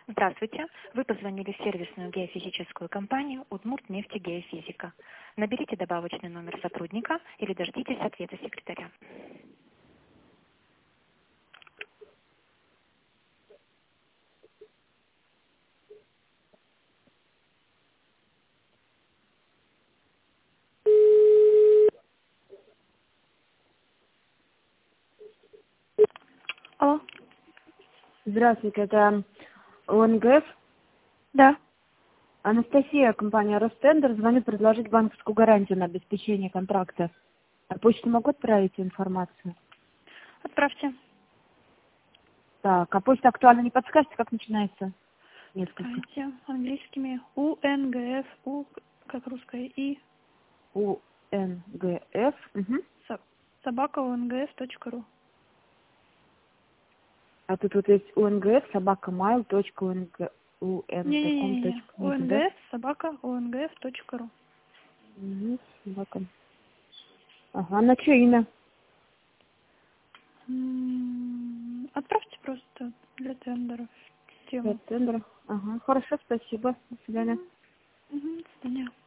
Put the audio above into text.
Здравствуйте. Вы позвонили в сервисную геофизическую компанию «Удмуртнефтегеофизика». Наберите добавочный номер сотрудника или дождитесь ответа секретаря. Алло. Здравствуйте, это ОНГФ. Да. Анастасия, компания Ростендер. Звоню предложить банковскую гарантию на обеспечение контракта. А почту могу отправить информацию? Отправьте. Так, а почта актуально не подскажете, как начинается? Несколько. Отправите английскими УНГФ, У как русское И, УНГФ. Угу. собака УНГФ.ру. А тут вот есть УНГФ, Не-не-не, собака.un.com.ru, да? УНГФ, собака УНГФ.ру. Угу, собака. Ага, на чье имя? Отправьте просто для тендеров тему. Ростендер. Ага, хорошо, спасибо. До свидания. До свидания.